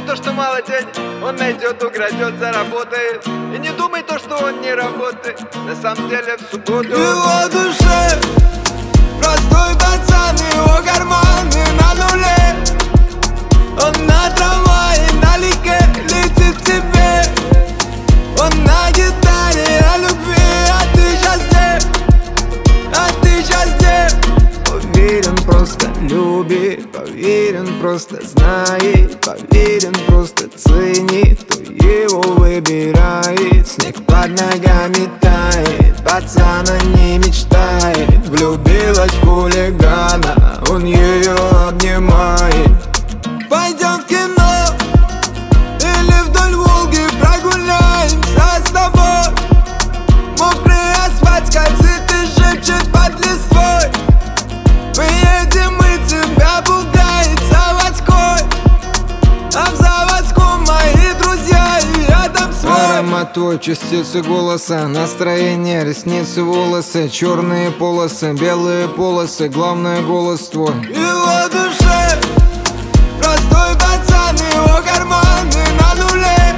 думай то, что мало денег, он найдет, украдет, заработает. И не думай то, что он не работает, на самом деле в субботу. В его душе простой пацан, его карманы на нуле. Он на трамвае, налегке летит к тебе. Он на гитаре о любви, а ты сейчас где? А ты сейчас где? Уверен, просто любит, поверен, просто знает, поверен, просто ценит, кто его выбирает. Снег под ногами тает, пацана не мечтает. Влюбилась в хулигана, он ее обнимает. Пойдем в кино или вдоль Волги прогуляемся с тобой. Мокрый асфальт скользит и шепчет под листвой. Поедем, мы тебя пугает заводской. А в заводском мои друзья и рядом свой. Аромат твой, частицы голоса, настроение, ресницы, волосы, черные полосы, белые полосы, главное голос твой. В его душе простой пацан, его карманы на нуле.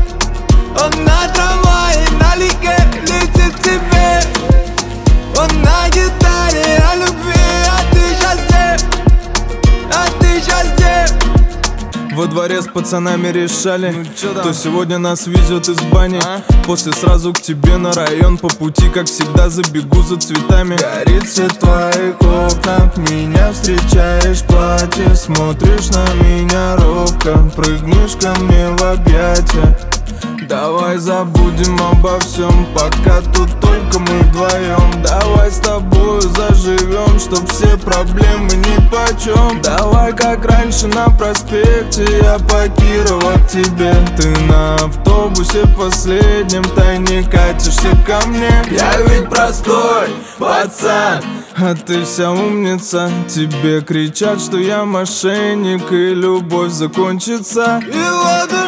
Он на трамвае, налегке летит к тебе. Он на гитаре о любви, а ты сейчас где? А ты сейчас где? Во дворе с пацанами решали, кто сегодня нас везет из бани. После сразу к тебе на район, по пути, как всегда, забегу за цветами. Горит свет в твоих окнах, меня встречаешь в платье. Смотришь на меня робко, прыгнешь ко мне в объятия. Давай забудем обо всем, пока тут только мы вдвоем. Давай с тобою заживем, чтоб все проблемы нипочем. Давай как раньше на проспекте, я по Кирова к тебе. Ты на автобусе последнем тайне катишься ко мне. Я ведь простой пацан, А ты вся умница. Тебе кричат, что я мошенник, и любовь закончится. и вот